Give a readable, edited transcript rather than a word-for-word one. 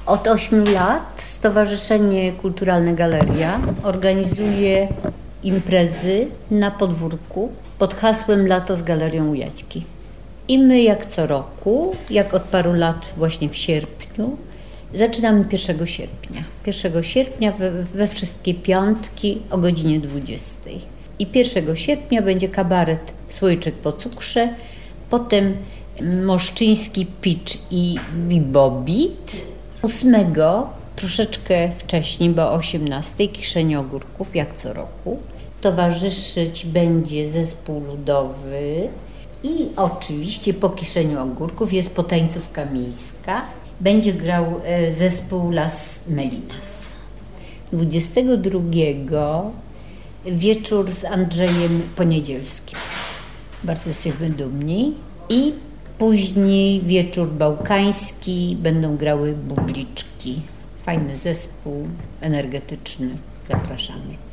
Od 8 lat Stowarzyszenie Kulturalne Galeria organizuje imprezy na podwórku pod hasłem Lato z Galerią u Jaćki. I my jak co roku, jak od paru lat właśnie w sierpniu, zaczynamy 1 sierpnia. 1 sierpnia we wszystkie piątki o godzinie 20. I 1 sierpnia będzie kabaret Słoiczek po cukrze, potem moszczyński pitch i bibobit. 8 troszeczkę wcześniej, bo o 18 kiszenie ogórków, jak co roku. Towarzyszyć będzie zespół ludowy i oczywiście po kiszeniu ogórków jest potańcówka miejska. Będzie grał zespół Las Melinas. 22 wieczór z Andrzejem Poniedzielskim. Bardzo jesteśmy dumni. I później wieczór bałkański, będą grały bubliczki. Fajny zespół, energetyczny. Zapraszamy.